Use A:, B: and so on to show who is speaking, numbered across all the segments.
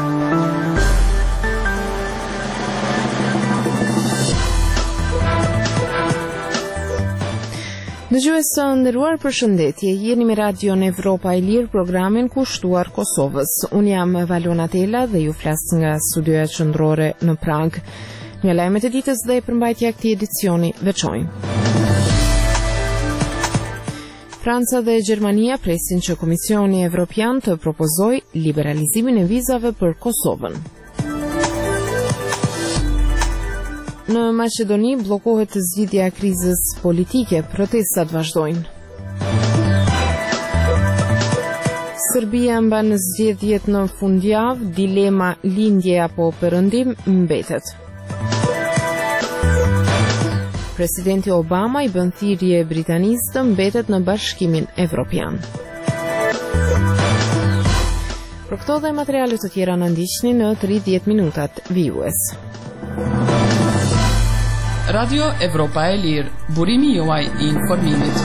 A: Dëgjues të nderuar, përshëndetje. Jeni me Radion Evropa e Lirë, programin kushtuar Kosovës. Unë jam Valona Tela dhe ju flas nga studioja qendrore në Prag. Nga lajmet e ditës dhe përmbajtja e këtij edicioni veçojnë. Franca dhe Gjermania presin që Komisioni Evropian të propozojë liberalizimin e vizave për Kosovën. Në Maqedoni bllokohet zgjidhja e krizës politike, protestat vazhdojnë. Serbia mban zgjedhjet në fundjavë, dilema lindje apo perëndim mbetet. Presidenti Obama i bën thirrje Britanisë të mbetet në Bashkimin Evropian. Për këto dhe materiale të tjera në ndiqni në 30 minutat vijues.
B: Radio Evropa e Lirë, burimi juaj i informimit.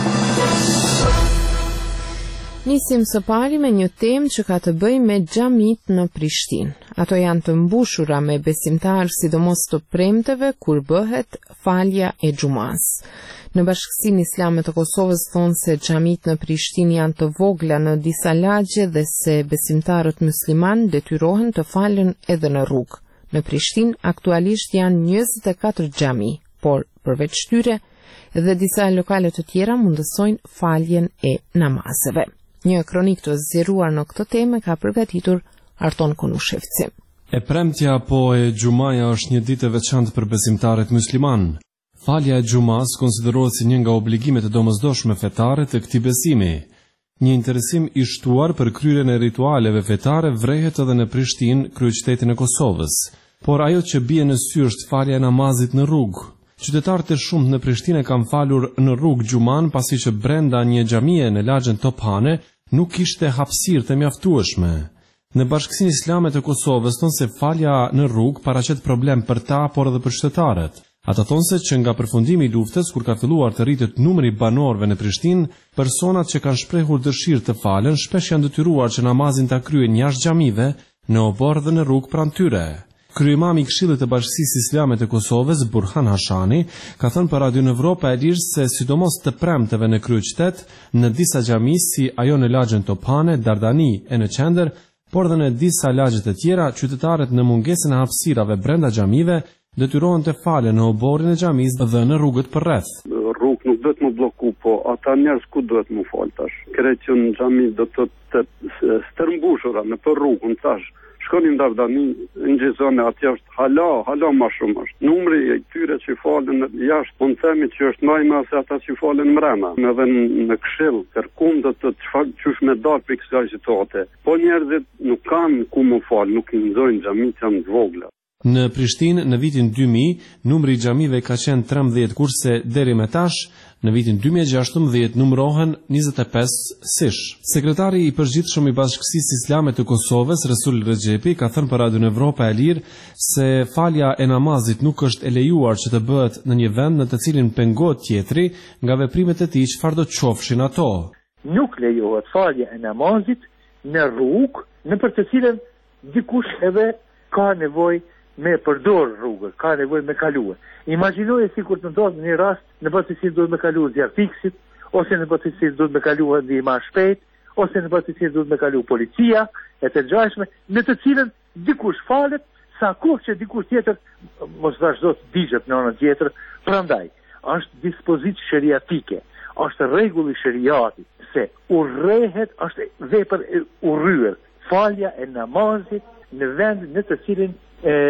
A: Nisim së pari me një temë që ka të bëjë me xhamit në Prishtinë. Ato janë të mbushura me besimtarë, sidomos të premteve kur bëhet falja e xumas. Në Bashkësinë Islame të Kosovës thonë se xhamit në Prishtinë janë të vogla në disa lagje dhe se besimtarët musliman detyrohen të falen edhe në rrugë. Në Prishtinë aktualisht janë 24 xhami, por përveç tyre edhe disa lokale të tjera mundësojnë faljen e namazeve. Një kronik të zgjeruar në këtë temë ka përgatitur Arton Konushevci.
C: E premtja apo e xumaja është një ditë e veçantë për besimtarët musliman. Falja e xumas konsiderohet si një nga obligimet e domosdoshme fetare të këtij besimi. Një interesim i shtuar për kryerjen e ritualeve fetare vrehet edhe në Prishtinë, kryeqytetin e Kosovës. Por ajo që bie në sy është falja e namazit në rrugë. Qytetarët e shumtë në Prishtinë kanë falur në rrugë xuman pasi që brenda një xhamie në lagjen Tophane nuk kishte hapësirë të mjaftueshme. Në Bashkësinë Islame të Kosovës thonë se falja në rrugë paraqet problem për ta, por edhe për qytetarët. Ata thonë se që nga përfundimi i luftës, kur ka filluar të rritet numri i banorëve në Prishtinë, personat që kanë shprehur dëshirë të falen shpesh janë detyruar që namazin ta kryejnë jashtë xhamive, në obor dhe në rrugë pranë tyre. Kryemami i Këshillit të Bashkisë Islame të Kosovës, Burhan Hashani, ka thënë për Radio Evropa e Lirë se sidomos të premteve në kryeqytet, në disa xhami si ajo në lagjen Tophane, Dardani e në qendër, por dhe në disa lagje të tjera, qytetarët në mungesën e hapësirave brenda xhamive detyrohen të falen në oborrin e xhamisë dhe në rrugët përreth.
D: Rrugë nuk duhet më bloku, po ata njerëz ku duhet më fal tash. Kreç në xhami do të stërmbushura në për rrugën tash. Shkonin Dardani, në gjizone atje është hala ma shumë është. Numri e tyre që falen jashtë, po në themi që është najma se ata që falen mrena. Edhe në Këshill, kërkum dhe të qysh me darë për kësaj situate. Po njerëzit nuk kanë ku më falë, nuk i nxojnë xhamit janë të vogla.
C: Në Prishtinë, në vitin 2000, numri i xhamive ka qenë 13, kurse deri me tash, në vitin 2016 numërohen 25 sish. Sekretari i përgjithshëm i Bashkësisë Islame të Kosovës, Resul Rexhepi, ka thënë për Radio Evropa e Lirë se falja e namazit nuk është e lejuar që të bëhet në një vend në të cilin pengohet tjetri nga veprimet e tij çfarë do të qofshin ato.
E: Nuk lejohet falja e namazit në rrugë, në për të cilën dikush edhe ka nevojë me përdor rrugën, ka nevojë me kaluar. Imagjinoje sikur të ndodhë një rast në përgjithësi duhet me kaluar zjarfiksit, ose në përgjithësi duhet me kaluar ndihma shpejt, ose në përgjithësi duhet me kaluar policia e të ngjashme, në të cilën dikush falet, sa kohë që dikush tjetër mos vazhdo të digjet në anën tjetër. Prandaj, është dispozitë sheriatike, është rregull i sheriatit se urrehet, është vepër e urryer, falja e namazit në vend në të cilin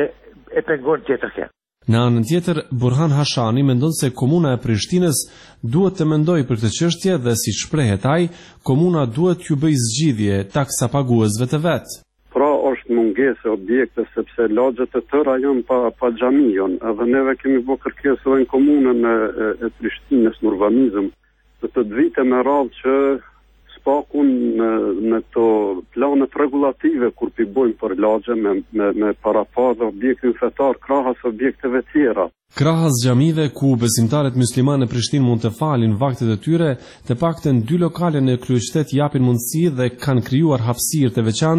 E: e pengon tjetër këtu.
C: Në anën tjetër, Burhan Hashani mendon se komuna e Prishtinës duhet të mendojë për këtë çështje dhe si shprehet ai, komuna duhet t'ju bëjë zgjidhje taksa paguesve të vet.
D: Pra është mungesë objekte sepse lagjet e tëra janë pa xhamion, edhe neve kemi bërë kërkesë në komunën e Prishtinës në urbanizëm të vite me radhë që spakun në to planet regulative kur pi bojnë për lagje me parapaz objektin fetar krahas objekteve tjera.
C: Krahas xhamive ku besimtarët muslimanë në Prishtinë mund të falin vaktet e tyre, të paktën 2 lokale në kryeqytet japin mundësi dhe kanë krijuar hapësirë të veçantë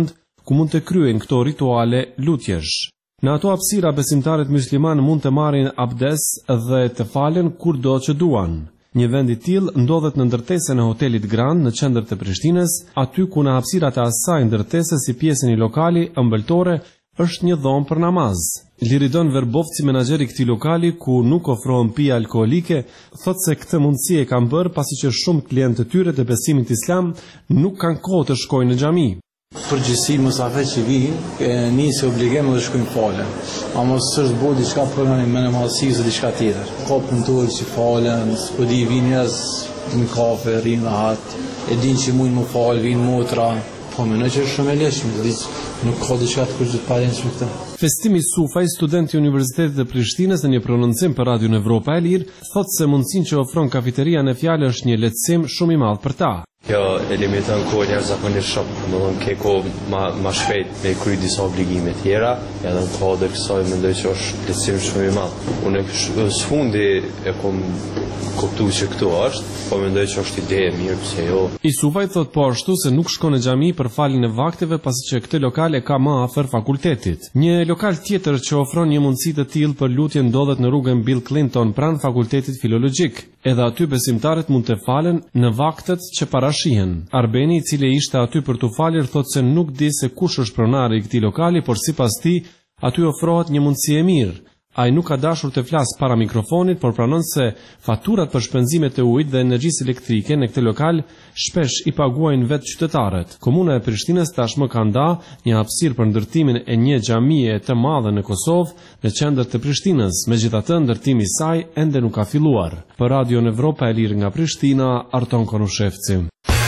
C: ku mund të kryen këto rituale lutjesh. Në ato hapësira besimtarët musliman mund të marrin abdes dhe të falen kurdo që duan. Një vend i tillë ndodhet në ndërtesën e hotelit Grand në qendër të Prishtinës, aty ku në hapësirat e asaj ndërtese si pjesën e lokali ëmbëltore është një dhomë për namaz. Liridon Verbovci, menaxheri i këtij lokali ku nuk ofrohen pije alkoolike, thotë se këtë mundësi e kanë bërë pasi që shumë klientë të tyre të besimit islam nuk kanë kohë të shkojnë në xhami.
F: Përgjithësi musafir që vinë, nisi obligim dhe shkojnë falen. A mos është bo diçka për me në madhësisë dhe diçka tjetër. Ka punëtorë që falen, s'po di vinë njerëz në kafe, rrinë rahat, e din që mujnë më falë, vinë motra. Po më që është shumë e leshme, nuk ka diçka të kërgjit parençme këtë.
C: Festimi Sufaj, student i Universitetit të Prishtinës në një prononcim për Radion Evropa e Lirë, thotë se mundësinë që ofron kafeteria në fjalë është një lehtësim shumë i madh për ta.
G: Kjo e limiton kohën jashtëzakonisht shumë, domethënë ke kohë më shpejt me kry disa obligime tjera, edhe në kohë dhe kësaj mendoj që është lehtësim shumë i madh. Unë sfundi e kom kuptuar që këtu është, po mendoj që është ide e mirë, pse jo.
C: I Sufaj thot po ashtu se nuk shkon në xhami për faljen e vakteve pasi që këtë lokal e ka më afër fakultetit. Një lokal tjetër që ofron një mundësi të tillë për lutje ndodhet në rrugën Bill Clinton pranë fakultetit filologjik. Edhe aty besimtarët mund të falen në vaktet që parashihen. Arbeni, i cili ishte aty për të falur, thotë se nuk di se kush është pronari i këtij lokali, por sipas tij aty ofrohet një mundësi e mirë. Ai nuk ka dashur të flasë para mikrofonit, por pranon se faturat për shpenzimet e ujit dhe energjisë elektrike në këtë lokal shpesh i paguajnë vetë qytetarët. Komuna e Prishtinës tashmë ka nda një hapësirë për ndërtimin e një xhamie të madhe në Kosovë në qendër të Prishtinës, megjithatë ndërtimi i saj ende nuk ka filluar. Për Radion Evropa e Lirë nga Prishtina, Arton Konushevci.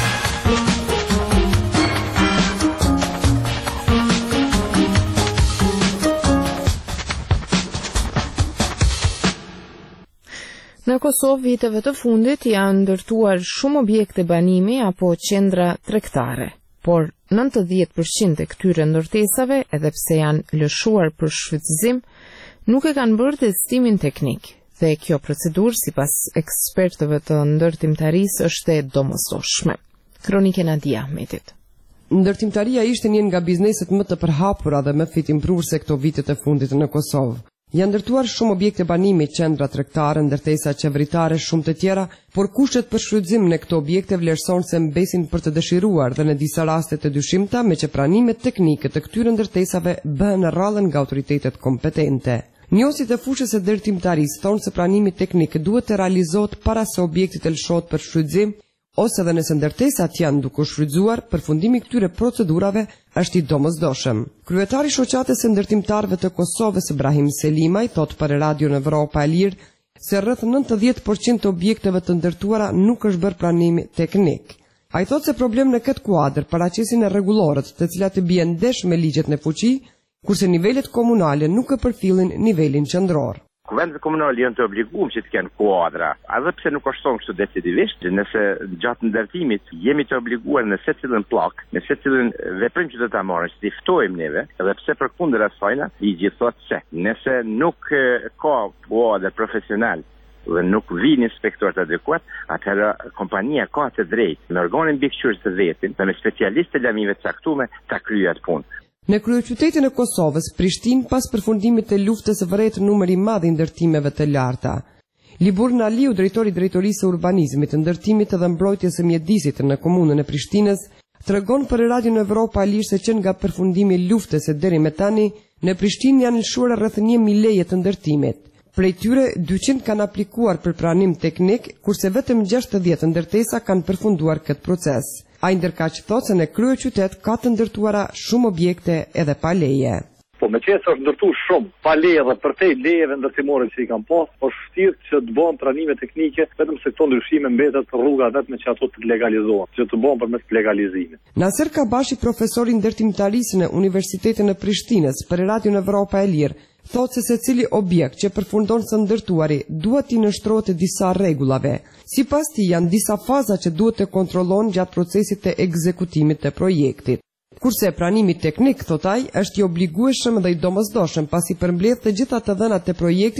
A: Në Kosovë viteve të fundit janë ndërtuar shumë objekte banimi apo qendra tregtare, por 90% e këtyre ndërtesave, edhe pse janë lëshuar për shfrytëzim, nuk e kanë bërë testimin teknik, dhe kjo procedurë sipas ekspertëve të ndërtimtarisë është e domosdoshme. Kronike Nadia Ahmetit.
H: Ndërtimtaria ishte një nga bizneset më të përhapura dhe më fitimprurse këto vitet e fundit në Kosovë. Janë ndërtuar shumë objekte banimi, qendra tregtare, ndërtesa qeveritare, shumë të tjera, por kushtet për shfrytëzim në këto objekte vlerëson se mbesin për të dëshiruar dhe në disa raste të dyshimta, me që pranimet teknike të këtyre ndërtesave bëhen në rrallën nga autoritetet kompetente. Njohësit e fushës së ndërtimtarisë thonë se pranimi teknik duhet të realizohet para se objekti të lëshohet për shfrytëzim, ose dhe nëse ndërtesat janë duke shfrytzuar, përfundimi këtyre procedurave është i domosdoshëm. Kryetari i shoqatës së ndërtimtarëve të Kosovës, Ibrahim Selimaj, thot për Radion Evropa e Lirë se rreth 90% të objekteve të ndërtuara nuk është bërë pranimi teknik. Ai thot se problem në këtë kuadër paraqesin e rregullorët, të cilat të bien ndesh me ligjet në fuqi, kurse nivelet komunale nuk e përfillin nivelin qendror.
I: Vendet komunale janë të obliguar që të kenë kuadra, edhe pse nuk është thonë kështu decisivisht, nëse gjatë ndërtimit jemi të obliguar në secilën pllak, në secilën veprim që do ta marrim, si ftojmë neve, edhe pse përkundër asaj, ligji thotë se nëse nuk ka kuadër profesional dhe nuk vin inspektorët adekuat, atëherë kompania ka të drejtë në organin mbikëqyrës të vetin dhe me specialistë të lëmive të caktuar ta kryejë atë punë.
H: Në kryeqytetin e Kosovës, Prishtinë, pas përfundimit të luftës vret numër i madh i ndërtimeve të larta. Libur Naliu, drejtori i Drejtorisë së Urbanizmit, Ndërtimit dhe Mbrojtjes së Mjedisit në komunën e Prishtinës, tregon për Radion Evropa e Lirë se që nga përfundimi i luftës e deri më tani, në Prishtinë janë lëshuar rreth 1000 leje të ndërtimit. Prej tyre 200 kanë aplikuar për pranim teknik, kurse vetëm 60 ndërtesa kanë përfunduar këtë proces. Ai ndërkaq thotë se në kryeqytet ka të ndërtuara shumë objekte edhe pa leje.
D: Po me qenë se është ndërtuar shumë pa leje dhe përtej lejeve ndërtimore që i kanë pas, është vërtet që të bëhen pranime teknike, vetëm se këto ndryshime mbetet rruga vetëm që ato të legalizohen, që të bëhen përmes legalizimit.
H: Naser Kabashi, profesor i ndërtimtarisë në Universitetin e Prishtinës për Radion Evropa e Lirë, thotë se secili objekt që përfundon së ndërtuari duhet i nështrohet disa rregullave. Sipas tij janë disa faza që duhet të kontrollon gjatë procesit të ekzekutimit të projektit. Kurse pranimi teknik, thot ai, është i obligueshëm dhe i domosdoshëm pasi përmbledh të gjitha të dhënat të projektit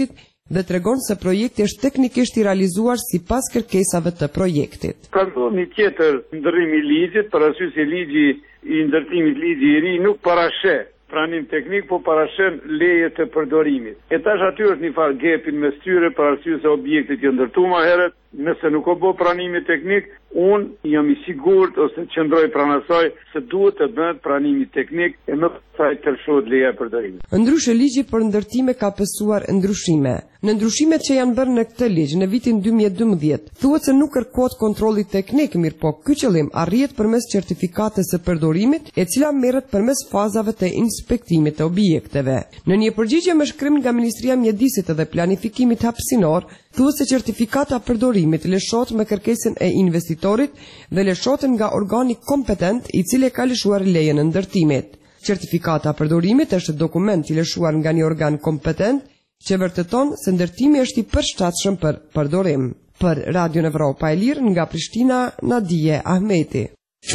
H: dhe tregon se projekti është teknikisht i realizuar sipas kërkesave të projektit.
D: Ka ndodhur një tjetër ndërrim i ligjit, për arsye se ligji i ndërtimit ligji i ri nuk parasheh pranim teknik, po parashen leje të përdorimit. E tash aty është një farë gepin mes tyre për arsye se objektit janë ndërtuar më herët, nëse nuk o bë pranimi teknik, unë jam i sigurt ose qëndroj pranë asaj se duhet të bëhet pranimi teknik e më pastaj të lëshohet leja e përdorimit.
H: Ndryshe ligji për ndërtime ka pësuar ndryshime. Në ndryshimet që janë bërë në këtë ligj në vitin 2012, thuhet se nuk kërkohet kontrolli teknik, mirë po ky qëllim arrihet përmes certifikatës së përdorimit, e cila merret përmes fazave të inspektimit të objekteve. Në një përgjigje me shkrim nga Ministria e Mjedisit dhe Planifikimit Hapësinor, thuhet se certifikata e përdorimit lëshohet me kërkesën e investitorit dhe lëshohet nga organi kompetent i cili ka lëshuar lejen e ndërtimit. Certifikata e përdorimit është dokument i lëshuar nga një organ kompetent që vërteton se ndërtimi është i përshtatshëm për përdorim. Për Radio Evropa e Lirë nga Prishtina, Nadije Ahmeti.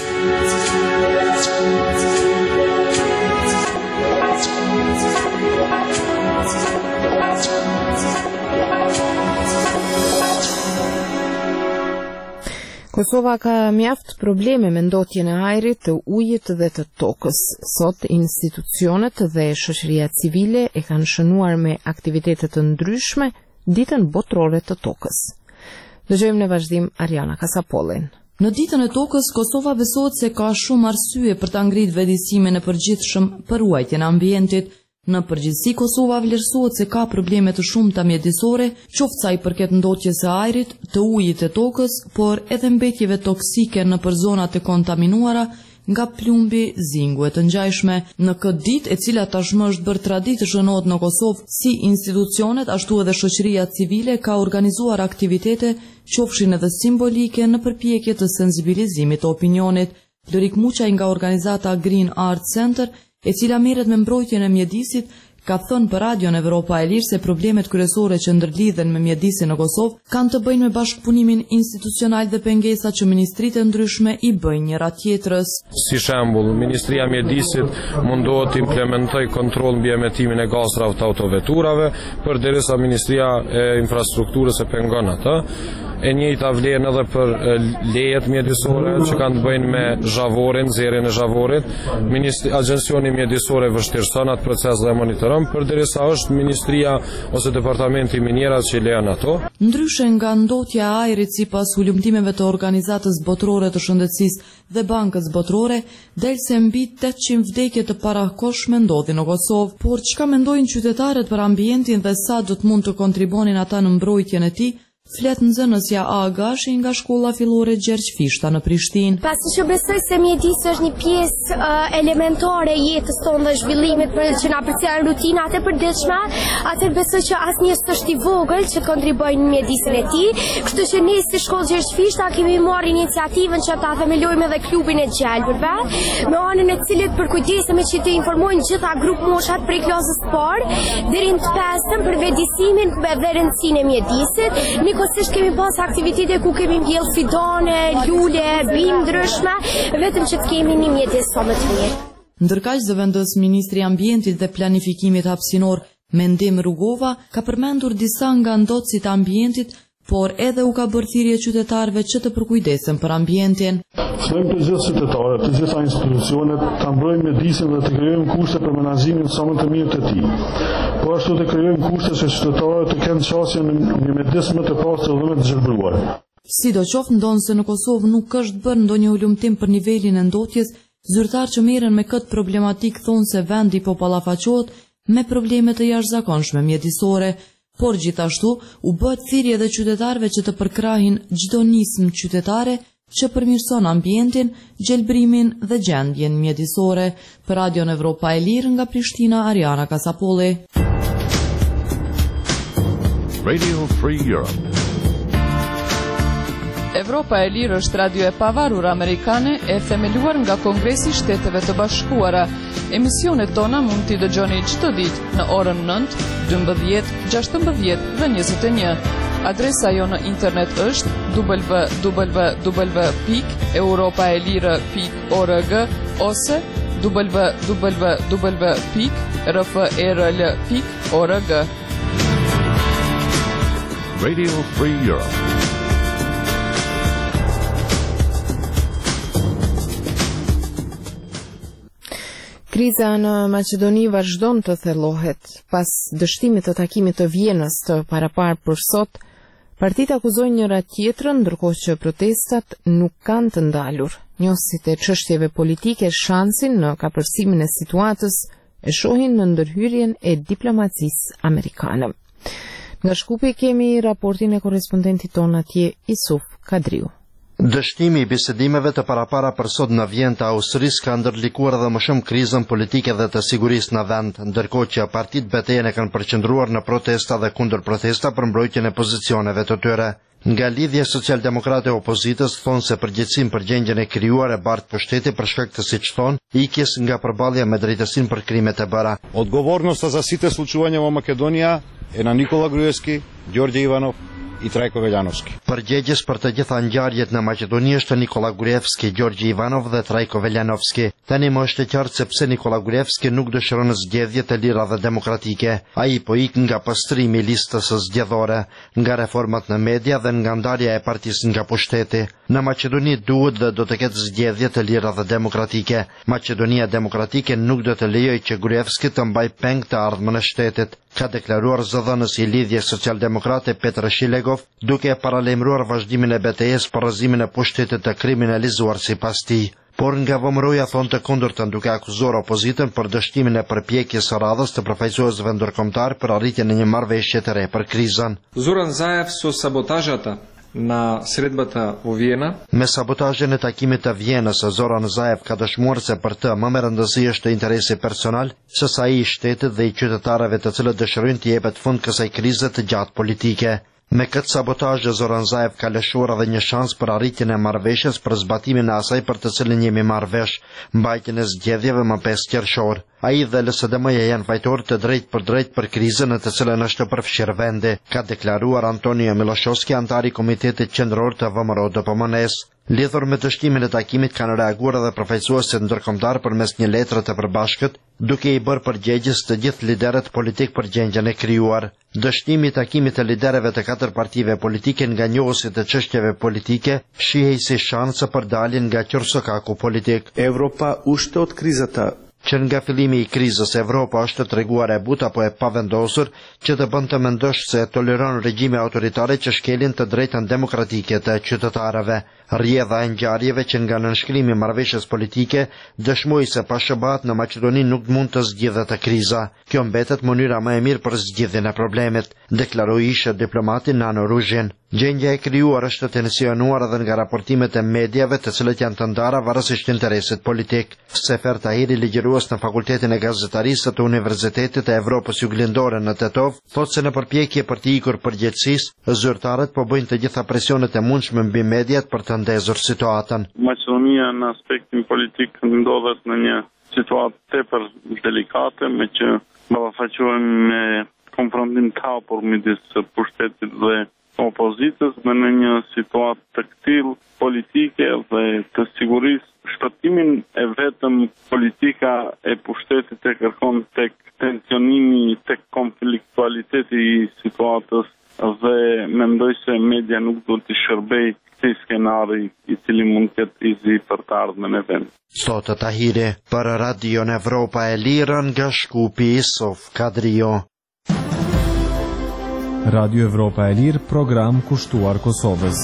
A: Kosova ka mjaft probleme me ndotjen e ajrit, të ujit dhe të tokës. Sot institucionet dhe shoqëria civile e kanë shënuar me aktivitete të ndryshme ditën botërore të tokës. Dëgjojmë në vazhdim Ariana Kasapollin.
J: Në ditën e tokës, Kosova besohet se ka shumë arsye për ta ngritur vetëdijsimin e përgjithshëm për ruajtjen e ambientit. Në përgjithësi, Kosova vlerësohet se ka probleme të shumta mjedisore, qoftë sa i përket ndotjes së ajrit, të ujit e tokës, por edhe mbetjeve toksike nëpër zonat e kontaminuara nga plumbi, zingu e të ngjajshme. Në këtë ditë, e cila tashmë është bërë traditë të shënohet në Kosovë, si institucionet ashtu edhe shoqëria civile ka organizuar aktivitete, qofshin edhe simbolike në përpjekje të sensibilizimit të opinionit. Lorik Muçaj nga organizata Green Art Center, e cila merret me mbrojtjen e mjedisit, ka thënë për Radio Evropa e Lirë se problemet kryesore që ndërlidhen me mjedisin në Kosovë kanë të bëjnë me bashkëpunimin institucional dhe pengesat që ministritë ndryshme i bëjnë njëra tjetrës.
K: Si shembull, Ministria e Mjedisit mundohet të implementojë kontroll mbi emetimin e gazrave të autoveturave, përderisa Ministria e Infrastrukturës e pengon atë. E njëjta vlen edhe për lejet mjedisore që kanë të bëjnë me zhavorin, nxjerrjen e zhavorit. Agjencioni mjedisore vështirëson atë proces dhe monitoron, përderisa është Ministria ose Departamenti i Minierat që lejon ato.
J: Ndryshe nga ndotja e ajrit sipas hulumtimeve të Organizatës Botërore të Shëndetësisë dhe Bankës Botërore, del se mbi 800 vdekje të parakohshme ndodhin në Kosovë. Por çka mendojnë qytetarët për ambientin dhe sa do të mund të kontribonin ata në mbrojtjen e tij? Flet nxënësja Agashi nga shkolla fillore Gjergj Fishta në Prishtinë.
L: Pasi që besoj se mjedisi është një pjesë elementare e jetës tonë dhe zhvillimit për që na përcjell rutinat e përditshme, atë besoj që asnjë s'është i vogël që kontribojnë në mjedisin e tij. Kështu që ne si shkollë Gjergj Fishta kemi marrë iniciativën që ta themelojmë edhe klubin e gjelbërve, me anën e cilit përkujdesemi që të informojnë gjitha grup moshat prej klasës parë deri në të pestën për vetëdijsimin dhe rëndësinë e mjedisit. Nikosisht kemi pas aktivitete ku kemi mbjell fidane, lule, bimë ndryshme, vetëm që të kemi një mjedis sa më të mirë.
J: Ndërkaq zëvendës Ministri i Ambientit dhe Planifikimit Hapësinor Mendim Rugova ka përmendur disa nga ndotësit e ambientit, por edhe u ka bërë thirrje qytetarëve që të përkujdesen për ambientin.
M: Ftojmë të gjithë qytetarët, të gjitha institucionet, ta mbrojmë mjedisin dhe të krijojmë kushte për menaxhimin sa më të mirë të tij. Po ashtu të krijojmë kushte që qytetarët të kenë çësje në një mjedis më të pastër dhe më të zhvilluar.
J: Sidoqoftë ndonë në Kosovë nuk është bërë ndonjë ulumtim për nivelin e ndotjes, zyrtarë që merren me këtë problematik thonë se vendi po ballafaqohet me probleme të jashtëzakonshme mjedisore. Por gjithashtu u bëhet thirrje edhe qytetarëve që të përkrahin çdo nismë qytetare që përmirëson ambientin, gjelbrimin dhe gjendjen mjedisore. Për Radio Evropa e Lirë nga Prishtina, Ariana Kasapolli.
N: Radio Free Europe.
B: Evropa e Lirë është radio e pavarur amerikane e themeluar nga Kongresi i Shteteve të Bashkuara. Emisionet tona mund t'i dëgjoni çdo ditë në orën 9, 12, 16 dhe 21. Adresa jo në internet është www.europaelire.org ose www.rfrl.org.
N: Radio Free Europe.
A: Kriza në Maqedoni vazhdon të thellohet. Pas dështimit të takimit të Vjenës të paraparë për sot, partitë akuzojnë njëra tjetrën, ndërkohë që protestat nuk kanë të ndalur. Njohësit e çështjeve politike shansin në kapërsimin e situatës e shohin në ndërhyrjen e diplomacisë amerikane. Nga Shkupi kemi raportin e korrespondentit tonë atje, Isuf Kadriu.
O: Dështimi i bisedimeve të parapara për sot në Vjenë të Austrisë ka ndërlikuar edhe më shumë krizën politike dhe të sigurisë në vend, ndërkohë që partitë betejën e kanë përqendruar në protesta dhe kundër protesta për mbrojtjen e pozicioneve të tyre. Nga lidhja socialdemokrate e opozitës thonë se përgjegjësinë për gjendjen e krijuar e bart pushteti për shkak të, siç thonë, ikjes nga përballja me drejtësinë për krimet e bëra.
P: Odgovornosta za site slučuvanja во Македонија е на Никола Груевски, Ѓорѓe Иванов i Trajko Veljanovski.
O: Përgjegjës për të gjitha ngjarjet në Maqedoni është Nikola Gruevski, Ѓorѓe Ivanov dhe Trajko Veljanovski. Tani më është e qartë se pse Nikola Gruevski nuk dëshiron zgjedhje të lira dhe demokratike. Ai po ik nga pastrimi i listës së zgjedhore, nga reformat në media dhe nga ndarja e partisë nga pushteti. Në Maqedoni duhet dhe do të ketë zgjedhje të lira dhe demokratike. Maqedonia Demokratike nuk do të lejojë që Gruevski të mbajë peng të ardhmën e shtetit, ka deklaruar zëdhënësi i lidhjes socialdemokrate Petr Shilegov, duke paralajmëruar vazhdimin e betejës për rrëzimin e pushtetit të kriminalizuar sipas tij. Por nga vëmëroja thonë të kundërtën, duke akuzuar opozitën për dështimin e përpjekjes së radhës të përfaqësuesve ndërkombëtar për arritjen e një marrëveshje të re për krizën.
Q: Zoran Zaev со саботажата na sredbata u Vjena.
O: Me sabotajën e takimit të Vjenës, Zoran Zaev ka dëshmuar se për të më rëndësi është interesi personal, sesa i shtetit dhe i qytetarëve të cilët dëshirojnë të jepet fund kësaj krize të gjatë politike. Me këtë sabotajë, Zoran Zaev ka lëshuar edhe një shans për arritjen e marrëveshjes për zbatimin e asaj për të cilën jemi marrë vesh, mbajtjen e zgjedhjeve më 5 qershor. Ai dhe LSDM-ja janë fajtorë të drejtë për krizën në të cilën është përfshirë vendi, ka deklaruar Antonio Miloshovski, antari i Komitetit Qendror të VMRO-DPMN-s. Lidhur me dështimin e takimit kanë reaguar edhe përfaqësuesit ndërkombëtar përmes një letre të përbashkët, duke i bërë përgjegjës të gjithë liderët politik për gjendjen e krijuar. Dështimi i takimit të liderëve të 4 partive politike nga njohësit të çështjeve politike shihej si shanse për daljen nga qërsokaku politik.
R: Evropa ushte od krizata.
O: Që nga fillimi i krizës Evropa është të treguar e butë apo e pavendosur që të bën të mendosh se toleron regjime autoritare që shkelin të drejtën demokratike të qytetarëve. Rrjedha e ngjarjeve që nga nënshkrimi i marrëveshjes politike dëshmoi se pa SBA në Maqedoni nuk mund të zgjidhet kriza. Kjo mbetet mënyra më e mirë për zgjidhjen e problemit, deklaroi ish diplomati Nano Ruzhin. Gjendja e krijuar është tensionuar edhe nga raportimet e mediave të cilët janë të ndara varësisht interesit politik. Sefer Tahiri, ligjërues në Fakultetin e Gazetarisë të Universitetit të Evropës Juglindore në Tetov, thotë se në përpjekje për të ikur përgjegjësisë, zyrtarët po bëjnë të gjitha presionet e mundshme mbi mediat për të ndezur situatën.
S: Maqedonia në aspektin politik ndodhet në një situatë tepër delikate, me që ballafaqohemi me konfrontim të hapur midis pushtetit dhe opozitës në një situatë të këtillë politike dhe të sigurisë. Shpëtimin e vetëm politika e pushtetit e kërkon tek tensionimi, tek konfliktualiteti i situatës dhe mendoj se media nuk do të shërbej si skenari i cili mund të ketë i zi për të ardhmen e vend.
O: Sot Tahiri për Radion Evropa e Lirë nga Shkupi, Isuf Kadrio.
C: Radio Evropa e Lirë, program kushtuar Kosovës.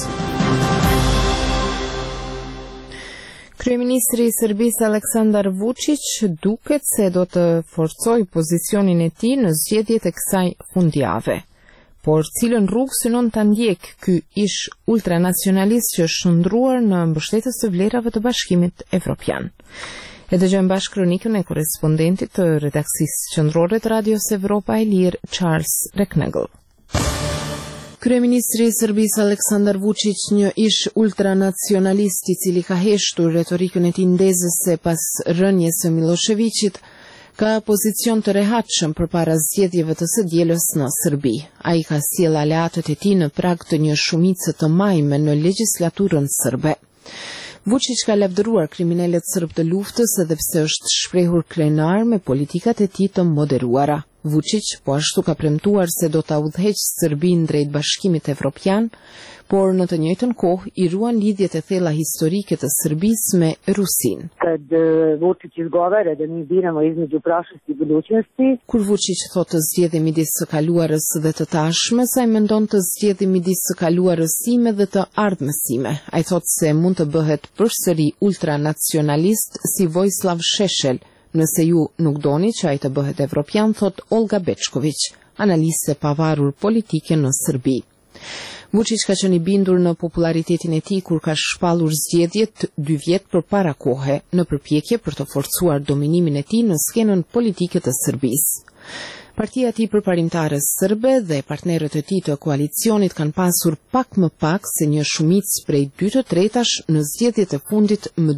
A: Kryeministri i Serbisë Aleksandar Vučić duket se do të forcojë pozicionin e tij në zgjedhjet e kësaj fundjavë. Por cilën rrugë synon ta ndjek ky ish ultranacionalist që është shndruar në mbështetës së vlerave të Bashkimit Evropian? E dëgjojmë bashkë kronikën e korrespondentit të redaksisë qendrore të Radios Evropa e Lirë, Charles Reknegël. Kryeministri i Serbisë Aleksandar Vučić, një ish ultranacionalist i cili ka heshtur retorikën e tij ndezëse pas rënjes së Miloševićit, ka pozicion të rehatshëm përpara zgjedhjeve të së dielës në Serbi. Ai ka sjell aleatët e tij në prag të një shumice të majme në legjislaturën serbe. Vučić ka lavdëruar kriminalët serb të luftës edhe pse është shprehur krenar me politikat e tij të moderuara. Vučić po ashtu ka premtuar se do ta udhëheqë Serbinë drejt Bashkimit Evropian, por në të njëjtën kohë i ruan lidhjet e thella historike të Serbisë me Rusinë.
T: Kad Vučić izgovara da mi biramo između prošlosti i budućnosti.
A: Kur Vučić thotë të zgjedhim midis së kaluarës dhe të tashmes, ai mendon të zgjedhim midis së kaluarës sime dhe të ardhmes sime. Ai thotë se mund të bëhet përsëri ultranacionalist si Vojislav Šešelj, nëse ju nuk doni që ai të bëhet evropian, thot Olga Bečković, analiste pavarur politike në Serbi. Vučić ka qenë i bindur në popularitetin e tij kur ka shpallur zgjedhjet 2 vjet përpara kohe në përpjekje për të forcuar dominimin e tij në skenën politike të Serbisë. Partia e tij përparimtare serbe dhe partnerët e tij të koalicionit kanë pasur pak më pak se një shumicë prej 2/3 në zgjedhjet e fundit më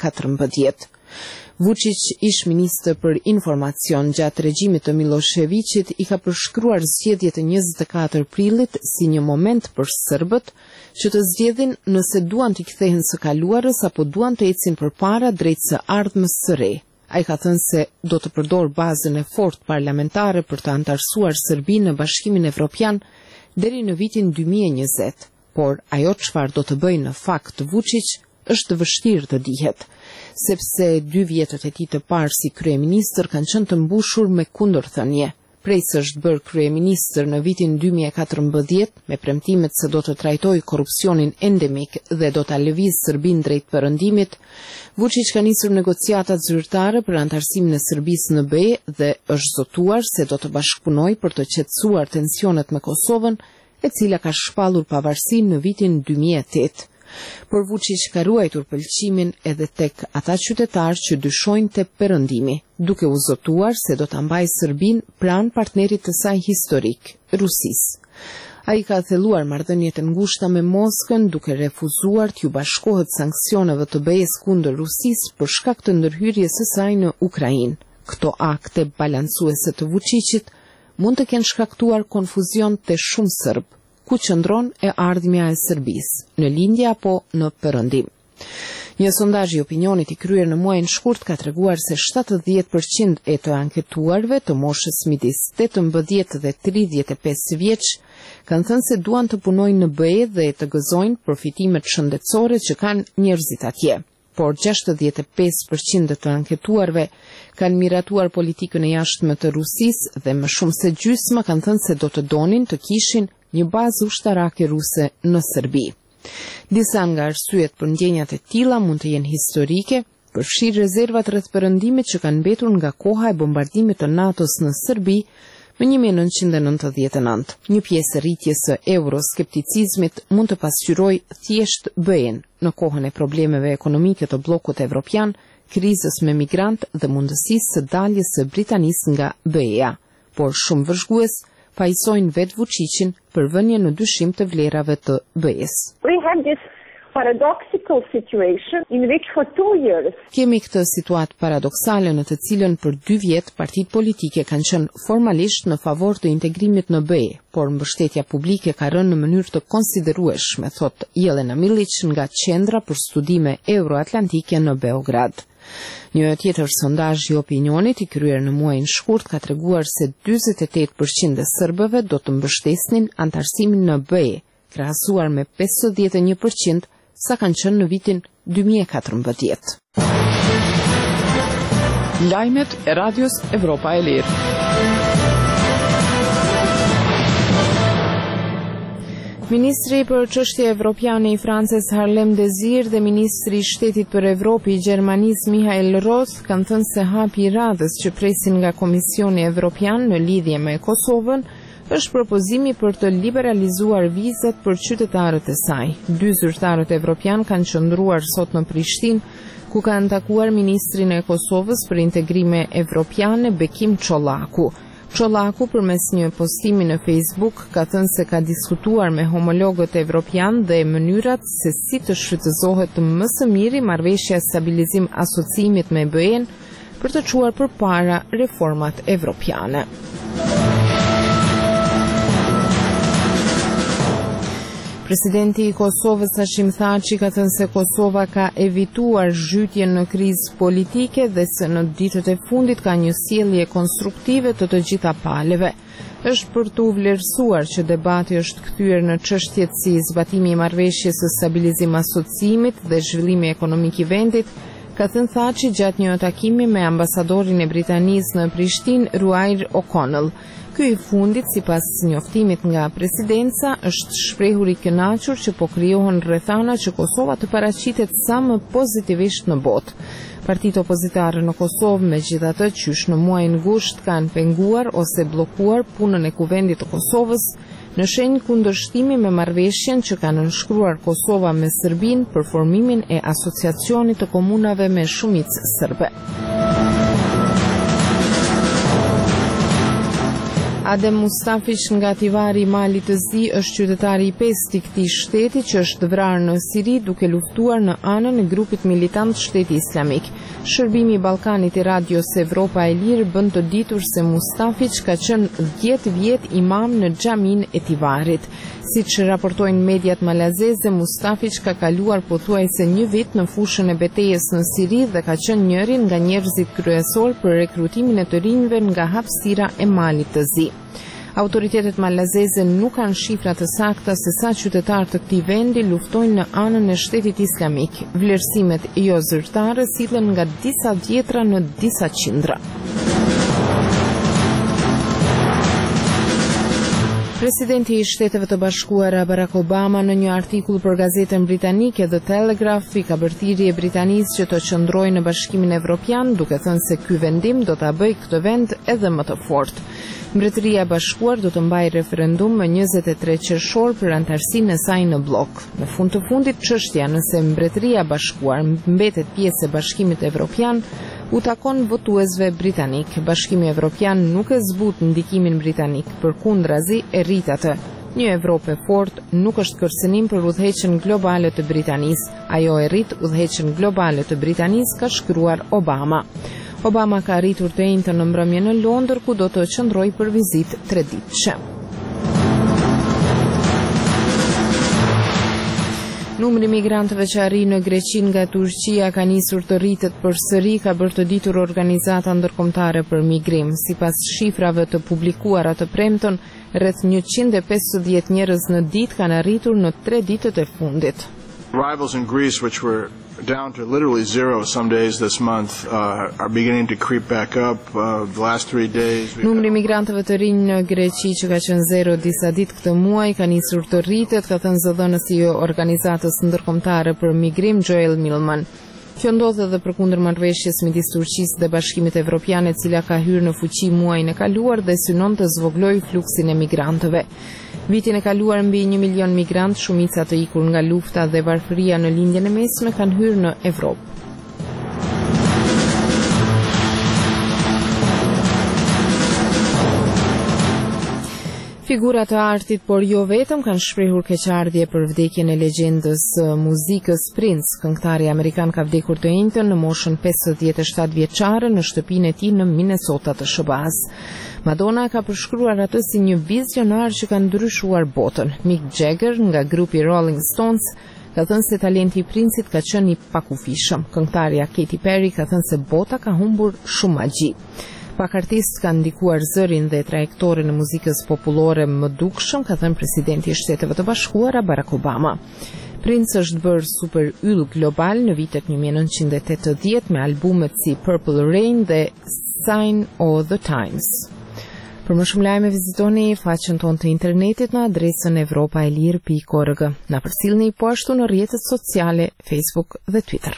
A: 2014. Vučić, ish ministër për informacion gjatë regjimit të Miloševićit, i ka përshkruar zgjedhjet e 24 prillit si një moment për serbët që të zgjedhin nëse duan të kthehen së kaluarës apo duan të ecin përpara drejt së ardhmës së re. Ai ka thënë se do të përdor bazën e fortë parlamentare për të antarësuar Serbinë në Bashkimin Evropian deri në vitin 2020, por ajo çfarë do të bëjë në fakt Vučić është vështirë të dihet, sepse 2 vjetët e tij të parë si kryeministër kanë qenë të mbushur me kundërthënie. Prej se është bërë kryeministër në vitin 2014 me premtimet se do të trajtojë korrupsionin endemik dhe do ta lëvizë Serbinë drejt perëndimit, Vučić ka nisur negociatat zyrtare për antarësimin e Serbisë në BE dhe është zotuar se do të bashkëpunojë për të qetësuar tensionet me Kosovën, e cila ka shpallur pavarësinë në vitin 2008. Por Vučić ka ruajtur pëlqimin edhe tek ata qytetarë që dyshojnë te perëndimi, duke u zotuar se do ta mbajë Serbinë pranë partnerit të saj historik, Rusisë. Ai ka thelluar marrëdhëniet e ngushta me Moskën duke refuzuar t'ju bashkohet sanksioneve të BE-s kundër Rusisë për shkak të ndërhyrjes së saj në Ukrainë. Këto akte balancuese të Vučićit mund të kenë shkaktuar konfuzion te shumë serb. Ku qëndron e ardhmja e Serbisë, në lindje apo në perëndim. Një sondazh i opinionit i kryer në muajin shkurt ka treguar se 70% e të anketuarve të moshës midis 18 dhe 35 vjeç kanë thënë se duan të punojnë në BE dhe të gëzojnë përfitimet shëndetësore që kanë njerëzit atje. Por 65% të anketuarve kanë miratuar politikën e jashtme të Rusisë dhe më shumë se gjysma kanë thënë se do të donin të kishin një bazë ushtarake ruse në Serbi. Disa nga arsyet për ndjenjat e tilla mund të jenë historike, përfshirë rezervat rreth perëndimit që kanë mbetur nga koha e bombardimit të NATO-s në Serbi më 1999. Një pjesë e rritjes së euroskepticizmit mund të pasqyrojë thjesht BE-n në kohën e problemeve ekonomike të bllokut evropian, krizës me migrant dhe mundësisë së daljes së Britanisë nga BE-ja, por shumë vëzhgues pajisojnë vetë Vučićin për vënje në dyshim të vlerave të BE-s.
T: We have this paradoxical situation in which for 2 years
A: Kemi këtë situatë paradoksale në të cilën për 2 vjet partitë politike kanë qenë formalisht në favor të integrimit në BE, por mbështetja publike ka rënë në mënyrë të konsiderueshme, thot Jelena Milić nga Qendra për Studime Euroatlantike në Beograd. Një tjetër sondazh i opinionit i kryer në muajin shkurt ka treguar se 48% e serbëve do të mbështesnin antarësimin në BE, krahasuar me 51% sa kanë qenë në vitin 2014.
B: Lajmet e Radios Evropa e Lirë.
A: Ministri për çështje evropiane i Francës Harlem Désir dhe Ministri i Shtetit për Evropë i Gjermanisë Michael Roth kanë thënë se hapi i radhës që presin nga Komisioni Evropian në lidhje me Kosovën është propozimi për të liberalizuar vizat për qytetarët e saj. 2 zyrtarët evropian kanë qëndruar sot në Prishtinë, ku kanë takuar ministrin e Kosovës për integrime evropiane Bekim Çollaku. Çollaku përmes një postimi në Facebook ka thënë se ka diskutuar me homologët evropian dhe mënyrat se si të shfrytëzohet më së miri marrëveshja e stabilizim asociimit me BE-n për të çuar përpara reformat evropiane. Presidenti i Kosovës Hashim Thaçi ka thënë se Kosova ka evituar zhytjen në krizë politike dhe se në ditët e fundit ka një sjellje konstruktive të gjitha palëve. Është për të vlerësuar që debati është kthyer në çështjet si zbatimi i marrëveshjes së stabilizim asociimit dhe zhvillimi ekonomik i vendit, ka thënë Thaçi gjatë një takimi me ambasadorin e Britanisë në Prishtinë, Ruair O'Connell. Ky i fundit, sipas njoftimit nga presidenca, është shprehur i kënaqur që po krijohen rrethana që Kosova të paraqitet sa më pozitivisht në botë. Partitë opozitare në Kosovë, megjithatë, qysh në muajin gusht kanë penguar ose bllokuar punën e Kuvendit të Kosovës në shenjë kundërshtimi me marrëveshjen që ka nënshkruar Kosova me Serbinë për formimin e asociacionit të komunave me shumicë serbe. Adem Mustafić nga Tivari i Malit të Zi është qytetari i 5 i këtij shteti që është vrarë në Siri duke luftuar në anën e grupit militant Shteti Islamik. Shërbimi i Ballkanit i Radios Evropa e Lirë bën të ditur se Mustafić ka qenë 10 vjet imam në xhamin e Tivarit. Siç raportojnë mediat malazeze, Mustafić ka kaluar pothuajse një vit në fushën e betejës në Siri dhe ka qenë njëri nga njerëzit kryesor për rekrutimin e të rinjve nga hapësira e Malit të Zi. Autoritetet malazeze nuk kanë shifra të sakta se sa qytetarë të këtij vendi luftojnë në anën e Shtetit Islamik. Vlerësimet jo zyrtare sillen nga disa vjetra në disa qindra. Presidenti i Shteteve të Bashkuara Barack Obama në një artikull për gazetën britanike The Telegraph i ka bërë thirrje Britanisë që të qëndrojë në Bashkimin Evropian, duke thënë se ky vendim do ta bëjë këtë vend edhe më të fortë. Mbretëria e Bashkuar do të mbajë referendum më 23 qershor për anëtarësinë e saj në blok. Në fund të fundit, çështja nëse Mbretëria e Bashkuar mbetet pjesë e Bashkimit Evropian u takon votuesve britanik. Bashkimi Evropian nuk e zbut ndikimin britanik, përkundrazi e rrit atë. Një Evropë e fortë nuk është kërcënim për udhëheqjen globale të Britanisë, ajo e rrit udhëheqjen globale të Britanisë, ka shkruar Obama. Obama ka arritur të njëjtën në mbrëmje në Londër, ku do të qëndrojë për vizitë 3 ditëshe. Numri i migrantëve që arrin në Greqi nga Turqia ka nisur të rritet përsëri, ka bërë të ditur Organizata Ndërkombëtare për Migrim. Sipas shifrave të publikuara të premten, rreth 150 njerëz në ditë kanë arritur në 3 ditët e fundit.
U: Arrivals in Greece, which were down to literally zero some days this month, are beginning to creep back up. The last 3 days.
A: Numri i migrantëve të rinj në Greqi që ka qenë zero disa ditë këtë muaj ka nisur të rritet, ka thënë zëdhënësi i Organizatës Ndërkombëtare për Migrim Joel Millman. Kjo ndodh edhe përkundër marrëveshjes midis Turqisë dhe Bashkimit Evropian, e cila ka hyrë në fuqi muajin e kaluar dhe synon të zvogëlojë fluksin e migrantëve. Vitin e kaluar mbi 1 milion migrant, shumica të ikur nga lufta dhe varfëria në lindjen e mesme, kanë hyrë në Evropë. Figurat e artit, por jo vetëm, kanë shprehur keqardhje për vdekjen e legjendës muzikës Prince. Këngëtari amerikan ka vdekur të njëjtën në moshën 57 vjeçare në shtëpinë e tij në Minnesota të SBA-s. Madonna ka përshkruar atë si një vizionar që ka ndryshuar botën. Mick Jagger nga grupi Rolling Stones ka thënë se talenti i Princit ka qenë i pakufishëm. Këngëtarja Katy Perry ka thënë se bota ka humbur shumë magji. Pak artistë kanë ndikuar zërin dhe trajektorin e muzikës popullore më dukshëm, ka thënë presidenti i Shteteve të Bashkuara Barack Obama. Prince është bërë super yll global në vitet 1980 me albumet si Purple Rain dhe Sign of the Times. Për më shumë lajme vizitoni faqen tonë të internetit në adresën evropaelir.org. Na përcjellni po ashtu në rrjetet sociale Facebook dhe Twitter.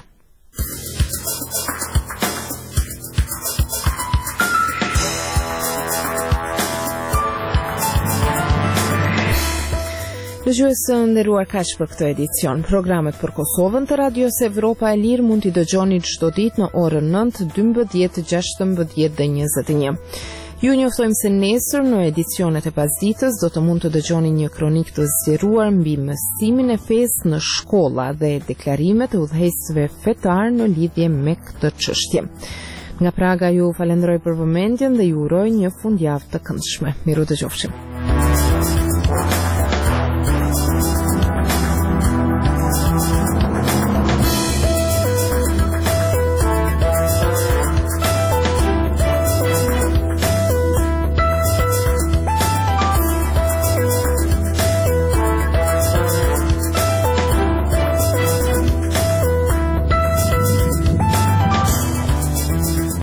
A: Dëgjuesë nderuar, kaq për këtë edicion. Programet për Kosovën të Radios Evropa e Lirë mund t'i dëgjoni çdo ditë në orën 9, 12, 16 dhe 21. Ju njoftojmë se nesër në edicionet e pasditës do të mund të dëgjoni një kronik të zgjeruar mbi mësimin e fesë në shkolla dhe deklarimet e udhëheqësve fetar në lidhje me këtë çështje. Nga Praga ju falenderoj për vëmendjen dhe ju uroj një fundjavë të këndshme. Miru dëgjofshim.